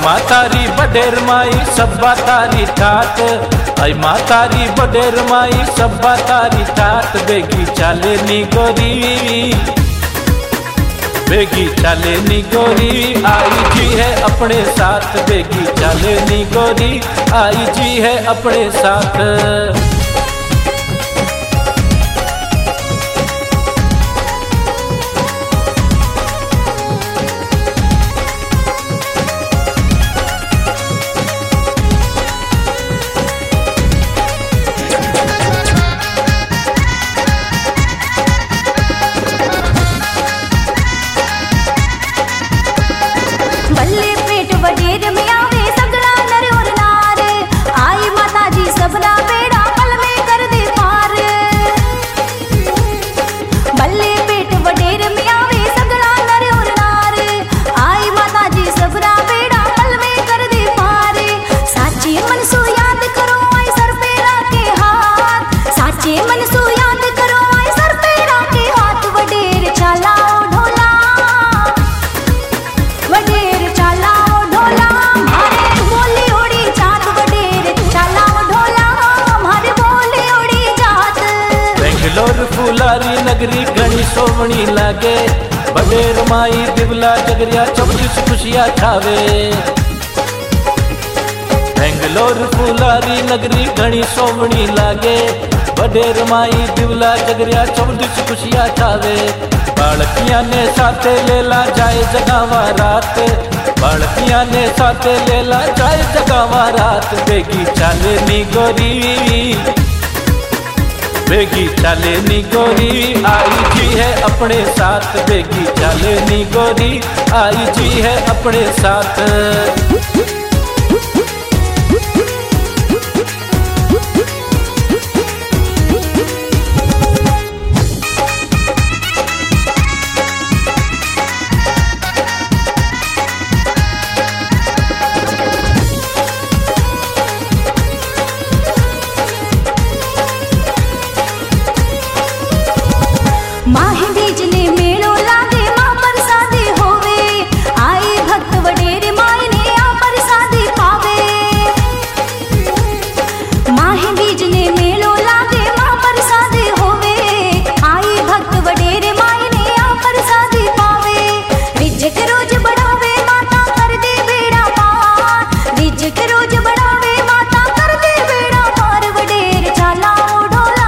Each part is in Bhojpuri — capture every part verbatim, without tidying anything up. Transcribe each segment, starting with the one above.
मातारी बडेर माई सब्बा तारी ठाट, आई मातारी बडेर माई सब्बा तारी ठाट। बेगी चाले नी गोरी, बेगी चाले नी गोरी, आई जी है अपने साथ। बेगी चाले नी गोरी, आई जी है अपने साथ। बल्ले पेट वडेर में आवे सगला नर और नार, आई माता जी सबना बेड़ा पल में कर दे पार। बल्ले पेट वडेर में आवे सगला नर और नार, आई माता जी सबना बेड़ा पल में कर दे पार। साचे मन सो याद करो आई सर पे राखे हाथ, साचे मन सो याद करो आई सर पे राखे हाथ। वडेर चालाओ ढोला, वडेर चालाओ ढोला, हमारे बोली उड़ी जात। वडेर चालाओ ढोला, हमारे बोली उड़ी जात। बेंगलोर फुलारी नगरी घनी सोवनी लागे, बडेर माई दिवला जगरिया चौबीस खुशियां छावे। बेंगलोर फुलारी नगरी घनी सोवनी लागे, बडेर माई दिवला जगरिया चौबीस खुशियां छावे। बालकियां ने साथे लेला जाए जगावा रात, बालकियां ने साथे लेला जाए जगावा रात। बेगी चाले नी गोरी, बेगी चाले नी गोरी, आई जी है अपने साथ। बेगी चाले नी गोरी, आई जी है अपने साथ। माही बीजले मेलो लागे मां प्रसादी होवे, आई भक्त वडेर माई ने आ प्रसादी पावे। माही बीजले मेलो लागे मां प्रसादी होवे, आई भक्त वडेर माई ने आ प्रसादी पावे। रिजक रोज बढ़ावे माता कर दे बेड़ा पार, रिजक रोज बढ़ावे माता कर दे बेड़ा पार। वडेर चालाओ ढोला,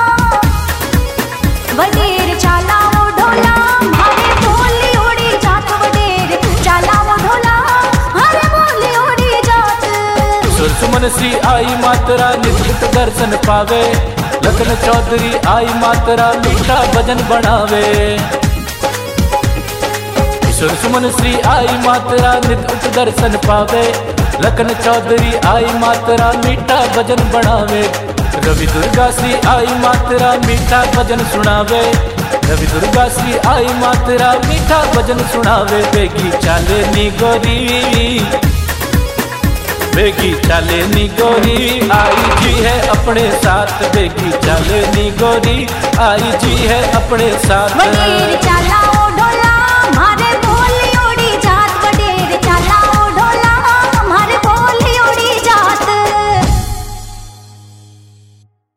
वडेर चालाओ ढोला, हमारे बोली उड़ी जात। वडेर चालाओ ढोला, हमारे बोली उड़ी जात। सुरसुमन सी आई मातरा नित्य दर्शन पावे, लखन चौधरी आई मातरा मीठा भजन बनावे। सुरसुमन श्री आई मातरा नित्य दर्शन पावे, लखन चौधरी आई मातरा मीठा भजन बनावे। रवि दुर्गा श्री आई मातरा मीठा भजन सुनावे, रवि दुर्गा श्री आई मातरा मीठा भजन सुनावे। बेगी चाले नी गोरी, बेगी चाले नी गोरी, आई जी है अपने साथ। बेगी चाले नी गोरी, आई जी है अपने साथ। वडेर चाला